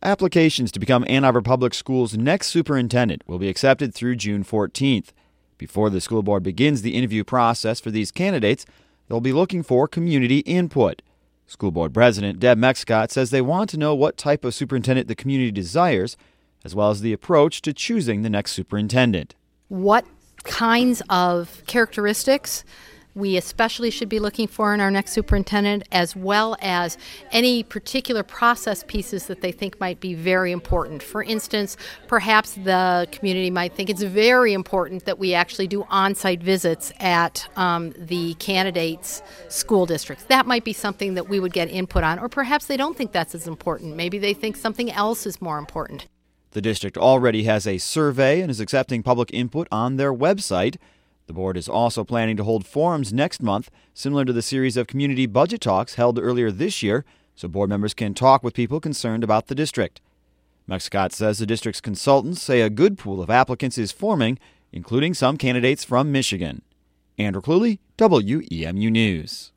Applications to become Ann Arbor Public Schools' next superintendent will be accepted through June 14th. Before the school board begins the interview process for these candidates, they'll be looking for community input. School board president Deb Meckscott says they want to know what type of superintendent the community desires, as well as the approach to choosing the next superintendent. What kinds of characteristics we especially should be looking for in our next superintendent, as well as any particular process pieces that they think might be very important. For instance, perhaps the community might think it's very important that we actually do on-site visits at the candidates' school districts. That might be something that we would get input on, or perhaps they don't think that's as important. Maybe they think something else is more important. The district already has a survey and is accepting public input on their website. The board is also planning to hold forums next month, similar to the series of community budget talks held earlier this year, so board members can talk with people concerned about the district. Meckscott says the district's consultants say a good pool of applicants is forming, including some candidates from Michigan. Andrew Cluley, WEMU News.